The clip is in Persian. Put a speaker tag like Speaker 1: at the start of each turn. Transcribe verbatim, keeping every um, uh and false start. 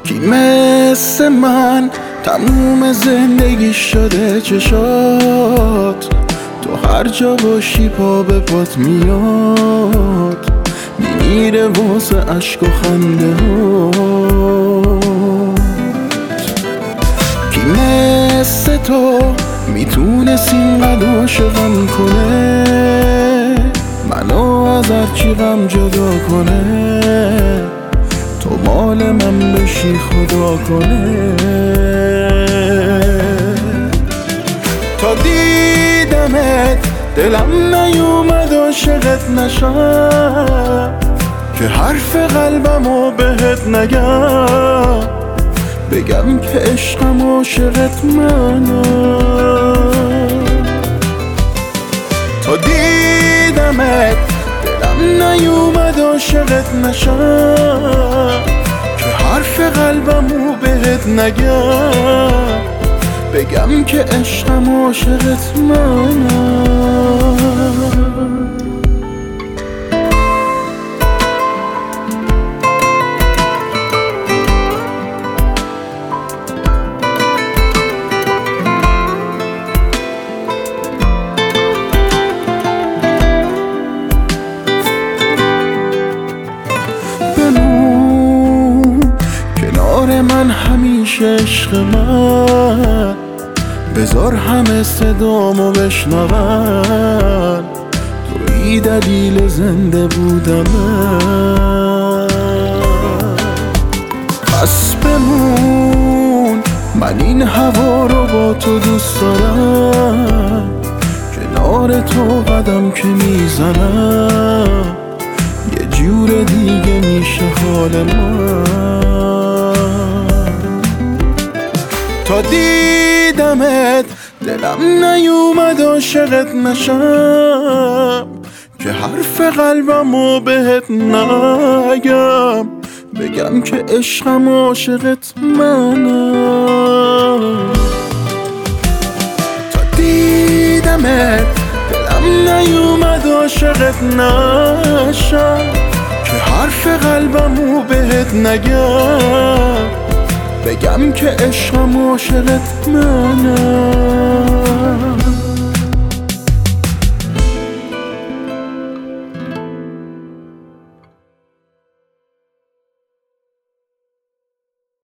Speaker 1: کی مثل من تموم زندگی شده چشات، تو هر جا باشی پا به پات میاد، میمیره واسه عشق و خنده هات. کی مثل تو میتونست اینقدر عاشقم کنه، منو از هرچی غم جدا کنه، تو مال من بشی خدا کنه. تا دیدمت دلم نیومد عاشقت نشم، که حرف قلبمو بهت نگم، بگم که عشقم عاشقت منم. تا دیدمت دلم نیومد عاشقت نشم، که حرف قلبمو بهت نگم، بگم که عشقم عاشقت منم. من همیشه عشق من، بذار همه صدامو بشنون، توی دلیل زنده بودنم. پس بمون، من این هوا رو با تو دوست دارم، کنار تو قدم که میزنم، یه جور دیگه میشه حال من. تا دیدمت دلم نیومد عاشقت نشم، که حرف قلبمو بهت نگم، بگم که عشقم عاشقت منم. تا دیدمت دلم نیومد عاشقت نشم، که حرف قلبمو بهت نگم، بگم که عشقم عاشقت منم.